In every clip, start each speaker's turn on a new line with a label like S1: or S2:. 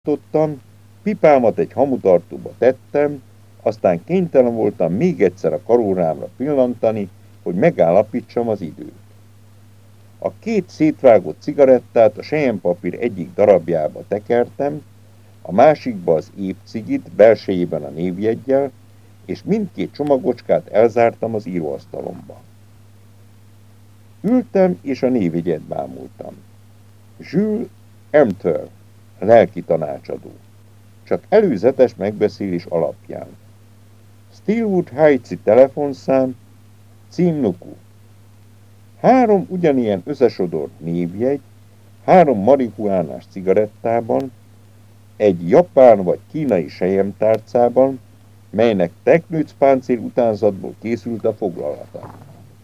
S1: tartottam, pipámat egy hamutartóba tettem, aztán kénytelen voltam még egyszer a karórámra pillantani, hogy megállapítsam az időt. A két szétvágott cigarettát a selyempapír egyik darabjába tekertem, a másikba az épcigit, belsejében a névjeggyel, és mindkét csomagocskát elzártam az íróasztalomba. Ültem, és a névjegyet bámultam. Jules Emter, lelki tanácsadó. Csak előzetes megbeszélés alapján. Steelwood Heights-i telefonszám, cím Nuku. 3 ugyanilyen összesodort névjegy, 3 marihuánás cigarettában, egy japán vagy kínai selyemtárcában, melynek teknőc páncél utánzatból készült a foglalata.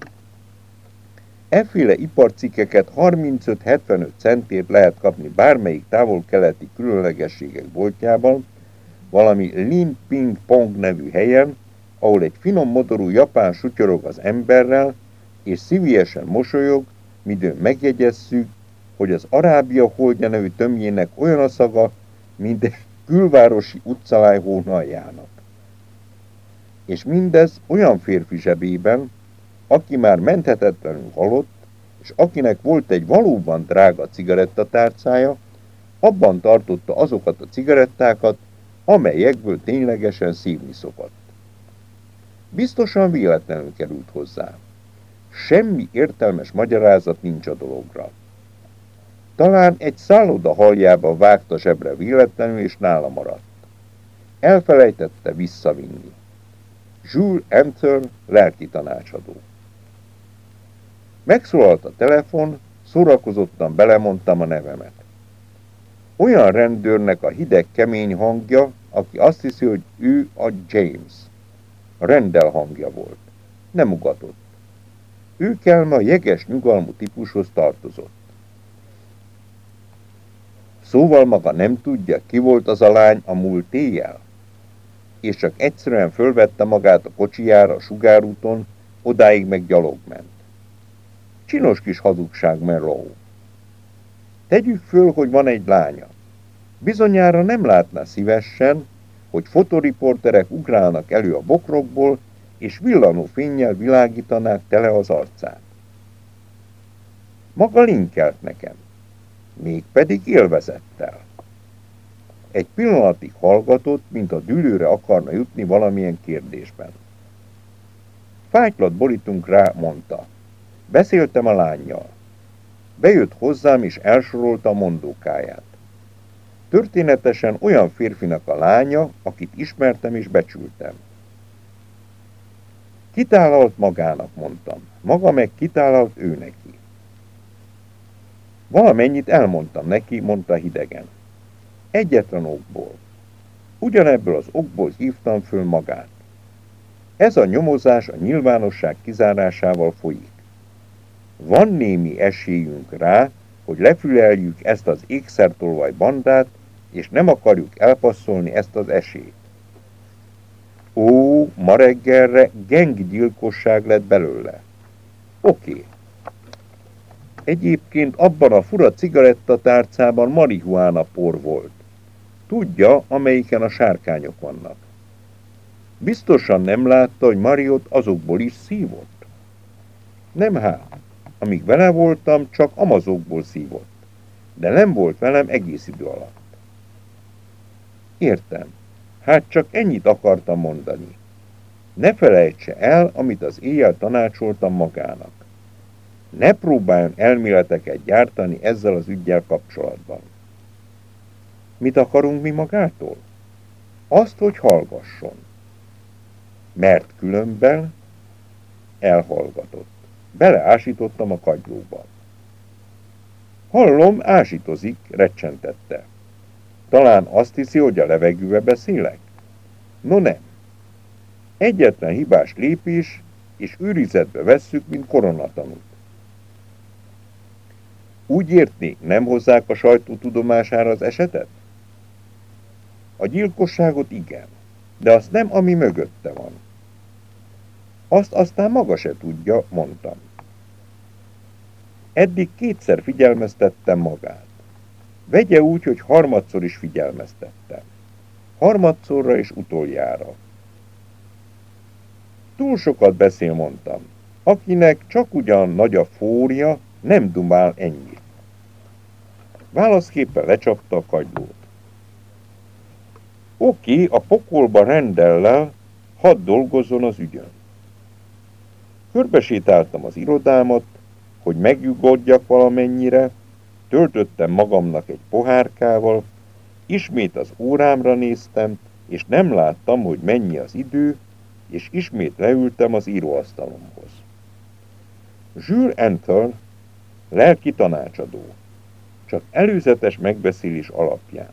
S1: Efféle iparcikkeket 35-75 centért lehet kapni bármelyik távol-keleti különlegességek boltjában, valami Lin Ping Pong nevű helyen, ahol egy finom modorú japán sutyorog az emberrel, és szívélyesen mosolyog, midőn megjegyezzük, hogy az Arábia holdja nevű tömjének olyan a szaga, mint egy külvárosi utcaláj hónaljának. És mindez olyan férfi zsebében, aki már menthetetlenül halott, és akinek volt egy valóban drága cigarettatárcája, abban tartotta azokat a cigarettákat, amelyekből ténylegesen szívni szokott. Biztosan véletlenül került hozzá. Semmi értelmes magyarázat nincs a dologra. Talán egy szálloda haljába vágta zsebre véletlenül, és nála maradt. Elfelejtette visszavinni. Jules Emter, lelki tanácsadó. Megszólalt a telefon, szórakozottan belemondtam a nevemet. Olyan rendőrnek a hideg, kemény hangja, aki azt hiszi, hogy ő a James. A rendel hangja volt. Nem ugatott. Ő kelme a jeges nyugalmú típushoz tartozott. Szóval maga nem tudja, ki volt az a lány a múlt éjjel? És csak egyszerűen fölvette magát a kocsijára a sugárúton, odáig meg gyalog ment. Csinos kis hazugság, Monroe. Tegyük föl, hogy van egy lánya. Bizonyára nem látná szívesen, hogy fotoriporterek ugrálnak elő a bokrokból, és villanó fénnyel világítanák tele az arcát. Maga linkelt nekem, mégpedig élvezettel. Egy pillanatig hallgatott, mint a dűlőre akarna jutni valamilyen kérdésben. Fájtlat borítunk rá, mondta. Beszéltem a lánnyal. Bejött hozzám, és elsorolta a mondókáját. Történetesen olyan férfinak a lánya, akit ismertem és becsültem. Kitálalt magának, mondtam. Maga meg kitálalt ő neki. Valamennyit elmondtam neki, mondta hidegen. Egyetlen okból. Ugyanebből az okból hívtam föl magát. Ez a nyomozás a nyilvánosság kizárásával folyik. Van némi esélyünk rá, hogy lefüleljük ezt az ékszertolvaj bandát, és nem akarjuk elpasszolni ezt az esélyt. Ó, ma reggelre genggyilkosság lett belőle. Oké. Egyébként abban a fura cigarettatárcában marihuána por volt. Tudja, amelyiken a sárkányok vannak. Biztosan nem látta, hogy Mariot azokból is szívott? Nem hát. Amíg vele voltam, csak amazokból szívott. De nem volt velem egész idő alatt. Értem. Hát csak ennyit akartam mondani. Ne felejtse el, amit az éjjel tanácsoltam magának. Ne próbáljon elméleteket gyártani ezzel az üggyel kapcsolatban. Mit akarunk mi magától? Azt, hogy hallgasson. Mert különben elhallgatott. Beleásítottam a kagylóba. Hallom, ásítozik, recsentette. Talán azt hiszi, hogy a levegőbe beszélek? No nem. Egyetlen hibás lépés, és őrizetbe vesszük, mint koronatanút. Úgy értnék, nem hozzák a sajtó tudomására az esetet? A gyilkosságot igen, de azt nem, ami mögötte van. Azt aztán maga se tudja, mondtam. Eddig 2-szer figyelmeztettem magát. Vegye úgy, hogy harmadszor is figyelmeztettem. Harmadszorra és utoljára. Túl sokat beszél, mondtam. Akinek csak ugyan nagy a fória, nem dumál ennyit. Válaszképpen lecsapta a kagylót. Oké, a pokolba rendellel, hadd dolgozzon az ügyön. Körbesétáltam az irodámat, hogy megnyugodjak valamennyire, töltöttem magamnak egy pohárkával, ismét az órámra néztem, és nem láttam, hogy mennyi az idő, és ismét leültem az íróasztalomhoz. Jules Enter, lelki tanácsadó, csak előzetes megbeszélés alapján.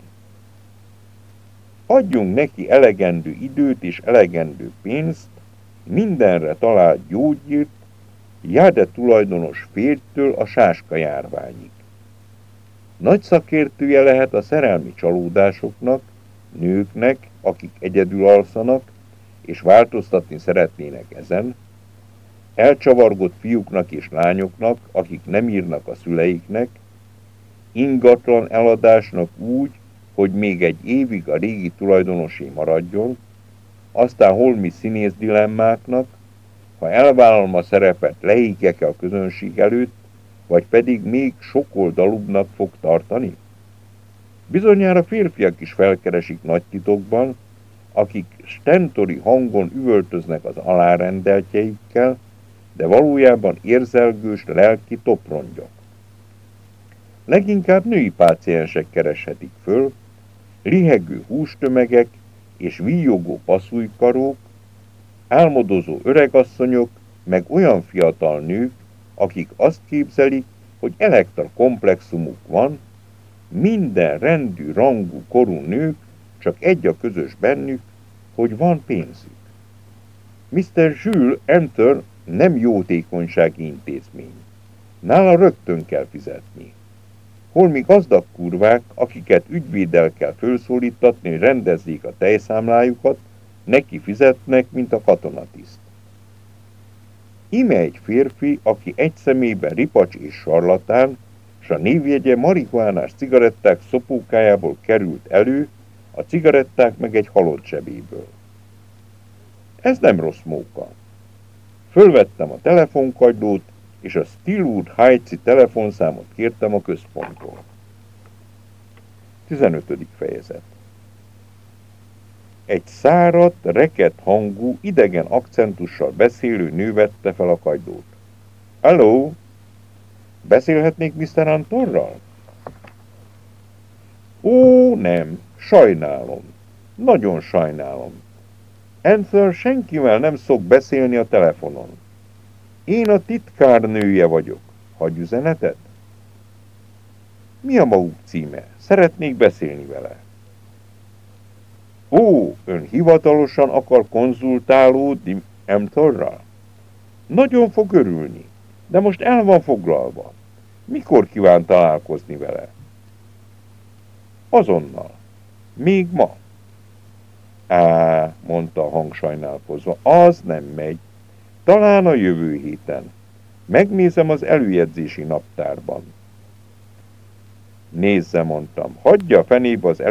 S1: Adjunk neki elegendő időt és elegendő pénzt, mindenre talált gyógyírt, Jade tulajdonos férjtől a sáska járványig. Nagy szakértője lehet a szerelmi csalódásoknak, nőknek, akik egyedül alszanak, és változtatni szeretnének ezen, elcsavargott fiúknak és lányoknak, akik nem írnak a szüleiknek, ingatlan eladásnak úgy, hogy még egy évig a régi tulajdonosé maradjon, aztán holmi színész dilemmáknak, ha elvállalom a szerepet, leégek-e a közönség előtt, vagy pedig még sokoldalúbbnak fog tartani? Bizonyára férfiak is felkeresik nagy titokban, akik stentori hangon üvöltöznek az alárendeltjeikkel, de valójában érzelgős lelki toprongyok. Leginkább női páciensek kereshetik föl, lihegő hústömegek és víjogó passzújkarók, álmodozó öregasszonyok, meg olyan fiatal nők, akik azt képzelik, hogy elektra komplexumuk van, minden rendű, rangú, korú nők, csak egy a közös bennük, hogy van pénzük. Mr. Jules Enter nem jótékonysági intézmény. Nála rögtön kell fizetni. Holmi gazdag kurvák, akiket ügyvéddel kell felszólítatni, hogy rendezzék a tejszámlájukat, neki fizetnek, mint a katonatiszt. Íme egy férfi, aki egy szemében ripacs és sarlatán, s a névjegye marihuánás cigaretták szopókájából került elő, a cigaretták meg egy halott zsebéből. Ez nem rossz móka. Fölvettem a telefonkagylót, és a Stillwood Heights-i telefonszámot kértem a központról. 15. fejezet. Egy száradt, reket hangú, idegen akcentussal beszélő nő vette fel a kagylót. Hello? Beszélhetnék Mr. Antorral? Ó, nem, sajnálom. Nagyon sajnálom. Enter senkivel nem szok beszélni a telefonon. Én a titkárnője vagyok. Hagyj üzenetet? Mi a maguk címe? Szeretnék beszélni vele. Ó, ön hivatalosan akar konzultálódni Enterrel? Nagyon fog örülni, de most el van foglalva. Mikor kíván találkozni vele? Azonnal. Még ma. Á, mondta a hang sajnálkozva, az nem megy. Talán a jövő héten. Megnézem az előjegyzési naptárban. Nézze, mondtam, hagyja fenébe az